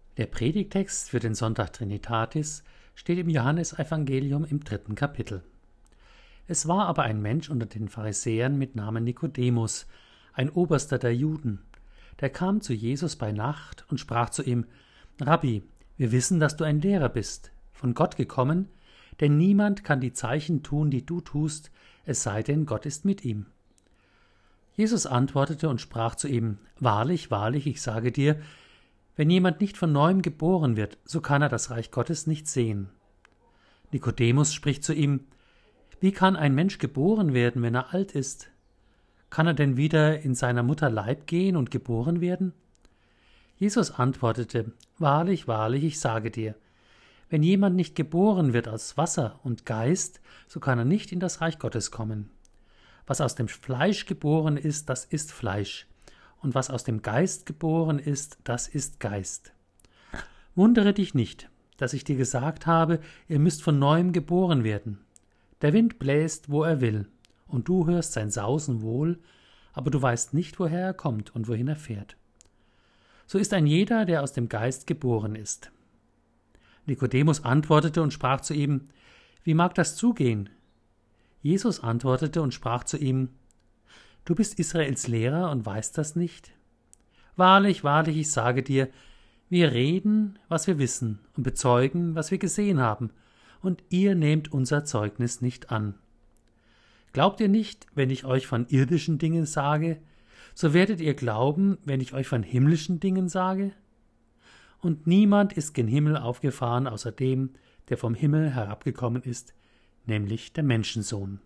Der Predigtext für den Sonntag Trinitatis steht im Johannesevangelium im 3. Kapitel. Es war aber ein Mensch unter den Pharisäern mit Namen Nikodemus, ein Oberster der Juden. Der kam zu Jesus bei Nacht und sprach zu ihm: Rabbi, wir wissen, dass du ein Lehrer bist, von Gott gekommen, denn niemand kann die Zeichen tun, die du tust, es sei denn, Gott ist mit ihm. Jesus antwortete und sprach zu ihm: Wahrlich, wahrlich, ich sage dir, wenn jemand nicht von neuem geboren wird, so kann er das Reich Gottes nicht sehen. Nikodemus spricht zu ihm: Wie kann ein Mensch geboren werden, wenn er alt ist? Kann er denn wieder in seiner Mutter Leib gehen und geboren werden? Jesus antwortete: Wahrlich, wahrlich, ich sage dir, wenn jemand nicht geboren wird aus Wasser und Geist, so kann er nicht in das Reich Gottes kommen. Was aus dem Fleisch geboren ist, das ist Fleisch, und was aus dem Geist geboren ist, das ist Geist. Wundere dich nicht, dass ich dir gesagt habe, ihr müsst von neuem geboren werden. Der Wind bläst, wo er will, und du hörst sein Sausen wohl, aber du weißt nicht, woher er kommt und wohin er fährt. So ist ein jeder, der aus dem Geist geboren ist. Nikodemus antwortete und sprach zu ihm: Wie mag das zugehen? Jesus antwortete und sprach zu ihm: Du bist Israels Lehrer und weißt das nicht? Wahrlich, wahrlich, ich sage dir, wir reden, was wir wissen, und bezeugen, was wir gesehen haben, und ihr nehmt unser Zeugnis nicht an. Glaubt ihr nicht, wenn ich euch von irdischen Dingen sage, so werdet ihr glauben, wenn ich euch von himmlischen Dingen sage? Und niemand ist gen Himmel aufgefahren, außer dem, der vom Himmel herabgekommen ist, nämlich der Menschensohn.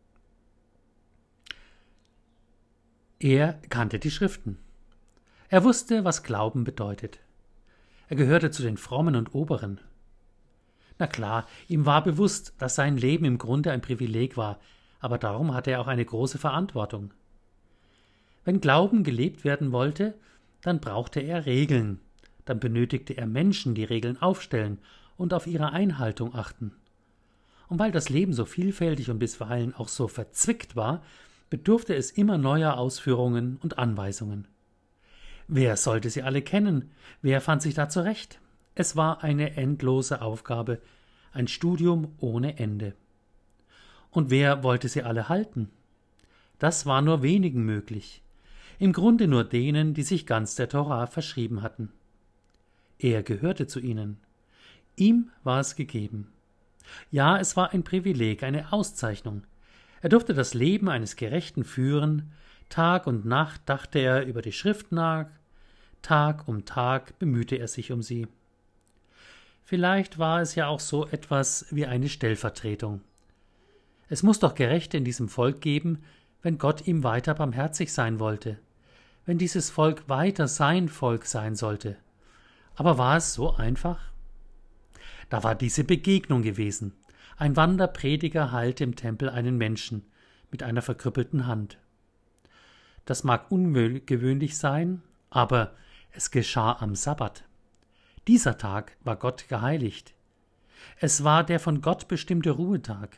Er kannte die Schriften. Er wusste, was Glauben bedeutet. Er gehörte zu den Frommen und Oberen. Na klar, ihm war bewusst, dass sein Leben im Grunde ein Privileg war, aber darum hatte er auch eine große Verantwortung. Wenn Glauben gelebt werden wollte, dann brauchte er Regeln, dann benötigte er Menschen, die Regeln aufstellen und auf ihre Einhaltung achten. Und weil das Leben so vielfältig und bisweilen auch so verzwickt war, bedurfte es immer neuer Ausführungen und Anweisungen. Wer sollte sie alle kennen? Wer fand sich da zurecht? Es war eine endlose Aufgabe, ein Studium ohne Ende. Und wer wollte sie alle halten? Das war nur wenigen möglich, im Grunde nur denen, die sich ganz der Tora verschrieben hatten. Er gehörte zu ihnen. Ihm war es gegeben. Ja, es war ein Privileg, eine Auszeichnung. Er durfte das Leben eines Gerechten führen, Tag und Nacht dachte er über die Schrift nach, Tag um Tag bemühte er sich um sie. Vielleicht war es ja auch so etwas wie eine Stellvertretung. Es muss doch Gerechte in diesem Volk geben, wenn Gott ihm weiter barmherzig sein wollte, wenn dieses Volk weiter sein Volk sein sollte. Aber war es so einfach? Da war diese Begegnung gewesen. Ein Wanderprediger heilte im Tempel einen Menschen mit einer verkrüppelten Hand. Das mag ungewöhnlich sein, aber es geschah am Sabbat. Dieser Tag war Gott geheiligt. Es war der von Gott bestimmte Ruhetag.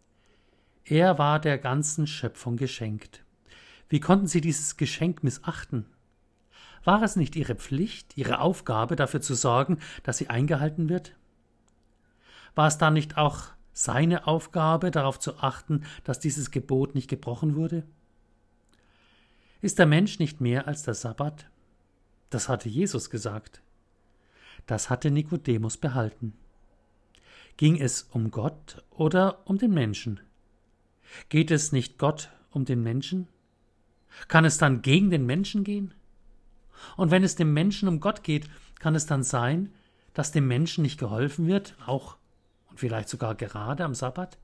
Er war der ganzen Schöpfung geschenkt. Wie konnten sie dieses Geschenk missachten? War es nicht ihre Pflicht, ihre Aufgabe, dafür zu sorgen, dass sie eingehalten wird? War es da nicht auch seine Aufgabe, darauf zu achten, dass dieses Gebot nicht gebrochen wurde? Ist der Mensch nicht mehr als der Sabbat? Das hatte Jesus gesagt. Das hatte Nikodemus behalten. Ging es um Gott oder um den Menschen? Geht es nicht Gott um den Menschen? Kann es dann gegen den Menschen gehen? Und wenn es dem Menschen um Gott geht, kann es dann sein, dass dem Menschen nicht geholfen wird, auch und vielleicht sogar gerade am Sabbat?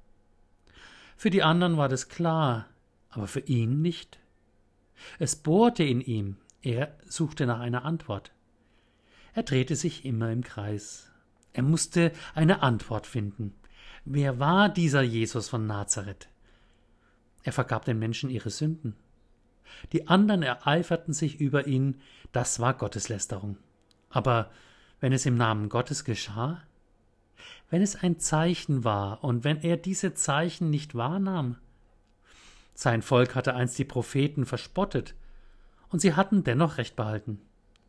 Für die anderen war das klar, aber für ihn nicht. Es bohrte in ihm, er suchte nach einer Antwort. Er drehte sich immer im Kreis. Er musste eine Antwort finden. Wer war dieser Jesus von Nazareth? Er vergab den Menschen ihre Sünden. Die anderen ereiferten sich über ihn, das war Gotteslästerung. Aber wenn es im Namen Gottes geschah, wenn es ein Zeichen war und wenn er diese Zeichen nicht wahrnahm. Sein Volk hatte einst die Propheten verspottet, und sie hatten dennoch Recht behalten.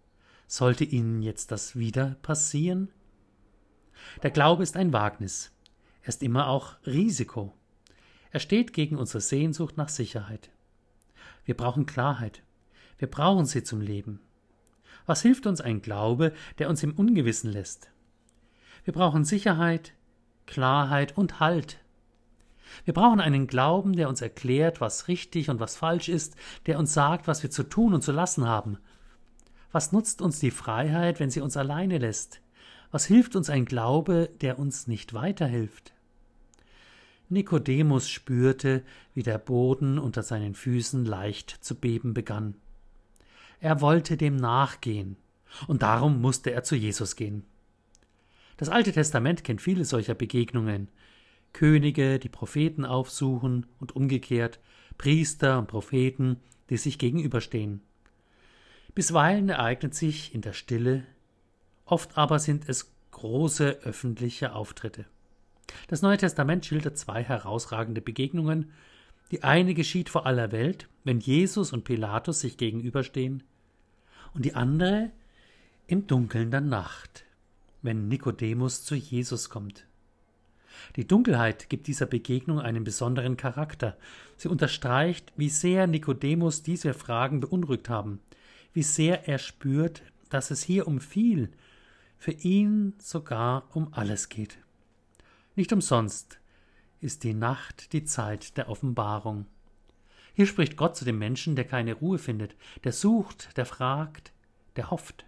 Sollte Ihnen jetzt das wieder passieren? Der Glaube ist ein Wagnis. Er ist immer auch Risiko. Er steht gegen unsere Sehnsucht nach Sicherheit. Wir brauchen Klarheit. Wir brauchen sie zum Leben. Was hilft uns ein Glaube, der uns im Ungewissen lässt? Wir brauchen Sicherheit, Klarheit und Halt. Wir brauchen einen Glauben, der uns erklärt, was richtig und was falsch ist, der uns sagt, was wir zu tun und zu lassen haben. Was nutzt uns die Freiheit, wenn sie uns alleine lässt? Was hilft uns ein Glaube, der uns nicht weiterhilft? Nikodemus spürte, wie der Boden unter seinen Füßen leicht zu beben begann. Er wollte dem nachgehen, und darum musste er zu Jesus gehen. Das Alte Testament kennt viele solcher Begegnungen. Könige, die Propheten aufsuchen und umgekehrt, Priester und Propheten, die sich gegenüberstehen. Bisweilen ereignet sich in der Stille, oft aber sind es große öffentliche Auftritte. Das Neue Testament schildert zwei herausragende Begegnungen. Die eine geschieht vor aller Welt, wenn Jesus und Pilatus sich gegenüberstehen, und die andere im Dunkeln der Nacht, wenn Nikodemus zu Jesus kommt. Die Dunkelheit gibt dieser Begegnung einen besonderen Charakter. Sie unterstreicht, wie sehr Nikodemus diese Fragen beunruhigt haben, wie sehr er spürt, dass es hier um viel, für ihn sogar um alles geht. Nicht umsonst ist die Nacht die Zeit der Offenbarung. Hier spricht Gott zu dem Menschen, der keine Ruhe findet, der sucht, der fragt, der hofft.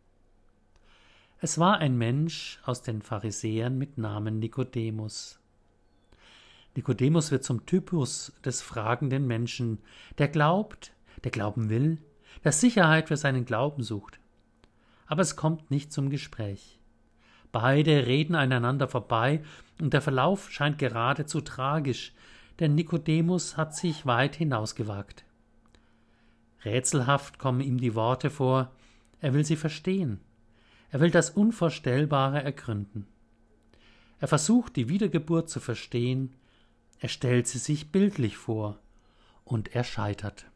Es war ein Mensch aus den Pharisäern mit Namen Nikodemus. Nikodemus wird zum Typus des fragenden Menschen, der glaubt, der glauben will, der Sicherheit für seinen Glauben sucht. Aber es kommt nicht zum Gespräch. Beide reden aneinander vorbei, und der Verlauf scheint geradezu tragisch, denn Nikodemus hat sich weit hinausgewagt. Rätselhaft kommen ihm die Worte vor, er will sie verstehen. Er will das Unvorstellbare ergründen. Er versucht, die Wiedergeburt zu verstehen, er stellt sie sich bildlich vor, und er scheitert.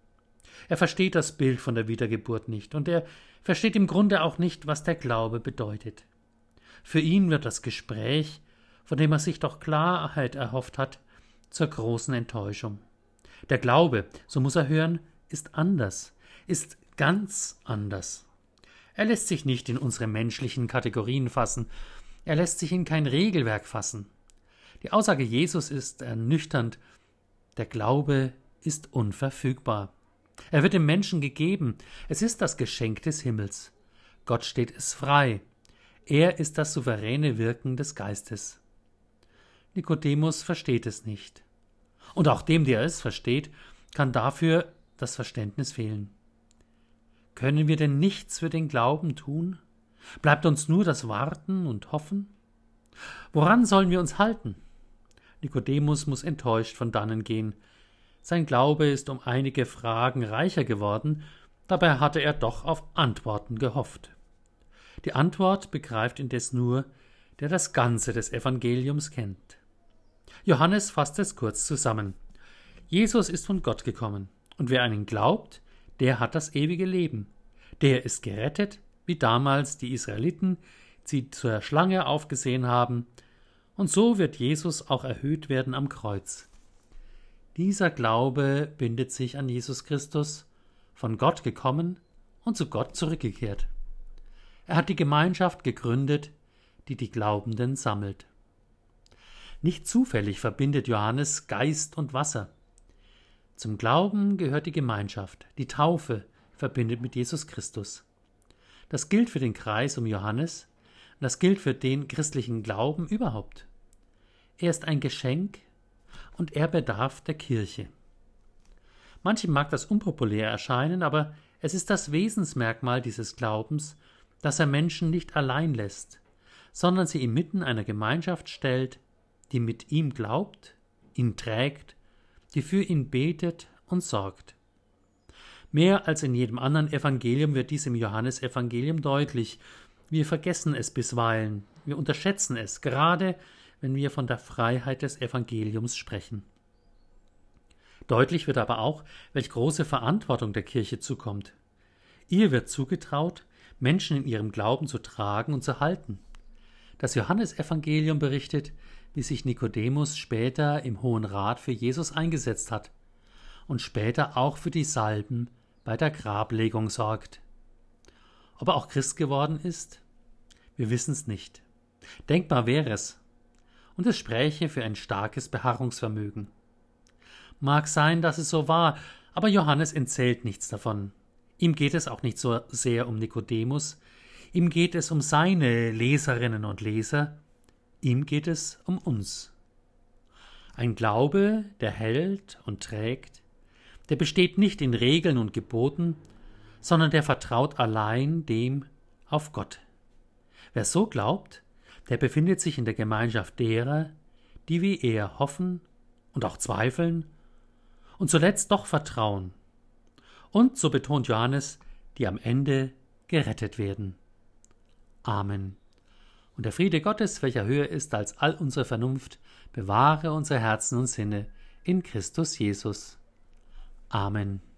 Er versteht das Bild von der Wiedergeburt nicht, und er versteht im Grunde auch nicht, was der Glaube bedeutet. Für ihn wird das Gespräch, von dem er sich doch Klarheit erhofft hat, zur großen Enttäuschung. Der Glaube, so muss er hören, ist anders, ist ganz anders. Er lässt sich nicht in unsere menschlichen Kategorien fassen, er lässt sich in kein Regelwerk fassen. Die Aussage Jesus ist ernüchternd, der Glaube ist unverfügbar. Er wird dem Menschen gegeben, es ist das Geschenk des Himmels. Gott steht es frei. Er ist das souveräne Wirken des Geistes. Nikodemus versteht es nicht. Und auch dem, der es versteht, kann dafür das Verständnis fehlen. Können wir denn nichts für den Glauben tun? Bleibt uns nur das Warten und Hoffen? Woran sollen wir uns halten? Nikodemus muss enttäuscht von dannen gehen. Sein Glaube ist um einige Fragen reicher geworden, dabei hatte er doch auf Antworten gehofft. Die Antwort begreift indes nur, der das Ganze des Evangeliums kennt. Johannes fasst es kurz zusammen. Jesus ist von Gott gekommen, und wer an ihn glaubt, der hat das ewige Leben. Der ist gerettet, wie damals die Israeliten, die zur Schlange aufgesehen haben, und so wird Jesus auch erhöht werden am Kreuz. Dieser Glaube bindet sich an Jesus Christus, von Gott gekommen und zu Gott zurückgekehrt. Er hat die Gemeinschaft gegründet, die die Glaubenden sammelt. Nicht zufällig verbindet Johannes Geist und Wasser. Zum Glauben gehört die Gemeinschaft, die Taufe verbindet mit Jesus Christus. Das gilt für den Kreis um Johannes, und das gilt für den christlichen Glauben überhaupt. Er ist ein Geschenk und er bedarf der Kirche. Manchem mag das unpopulär erscheinen, aber es ist das Wesensmerkmal dieses Glaubens, dass er Menschen nicht allein lässt, sondern sie inmitten einer Gemeinschaft stellt, die mit ihm glaubt, ihn trägt, die für ihn betet und sorgt. Mehr als in jedem anderen Evangelium wird dies im Johannesevangelium deutlich. Wir vergessen es bisweilen, wir unterschätzen es, gerade wenn wir von der Freiheit des Evangeliums sprechen. Deutlich wird aber auch, welch große Verantwortung der Kirche zukommt. Ihr wird zugetraut, Menschen in ihrem Glauben zu tragen und zu halten. Das Johannesevangelium berichtet, wie sich Nikodemus später im Hohen Rat für Jesus eingesetzt hat und später auch für die Salben bei der Grablegung sorgt. Ob er auch Christ geworden ist? Wir wissen es nicht. Denkbar wäre es. Und es spräche für ein starkes Beharrungsvermögen. Mag sein, dass es so war, aber Johannes erzählt nichts davon. Ihm geht es auch nicht so sehr um Nikodemus, ihm geht es um seine Leserinnen und Leser, ihm geht es um uns. Ein Glaube, der hält und trägt, der besteht nicht in Regeln und Geboten, sondern der vertraut allein dem auf Gott. Wer so glaubt, der befindet sich in der Gemeinschaft derer, die wie er hoffen und auch zweifeln und zuletzt doch vertrauen. Und, so betont Johannes, die am Ende gerettet werden. Amen. Und der Friede Gottes, welcher höher ist als all unsere Vernunft, bewahre unsere Herzen und Sinne in Christus Jesus. Amen.